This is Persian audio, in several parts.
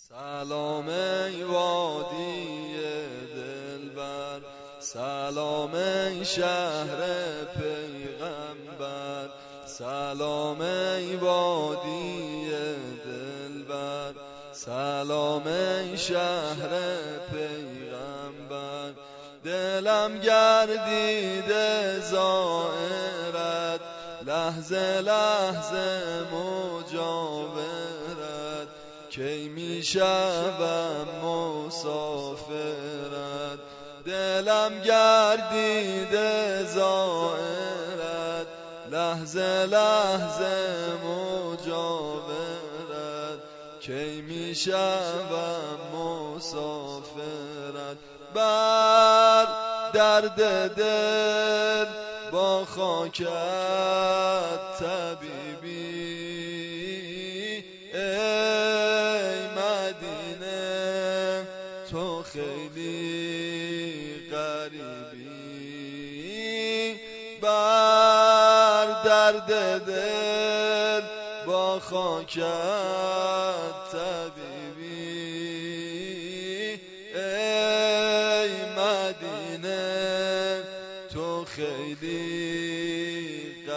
سلام ای وادی دلبر، سلام ای شهر پیغمبر. سلام ای وادی دلبر، سلام ای شهر پیغمبر. دلم گردیده زائرت، لحظه لحظه مجاورت. کی میشوم مسافرت، دلم گردیده زائرت، لحظه لحظه مجاورت. کی میشوم مسافرت. بر درد دل با خاکت طبیبی، تو خیلی غریبی. بر درد دل با خاکت طبیبی، ای مدینه تو خیلی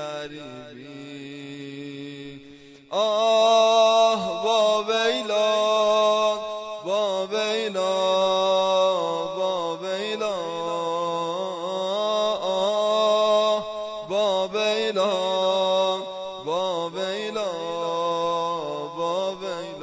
غریبی. آه با ویلان با ویلا با ویلا، با ویلا با ویلا با ویلا.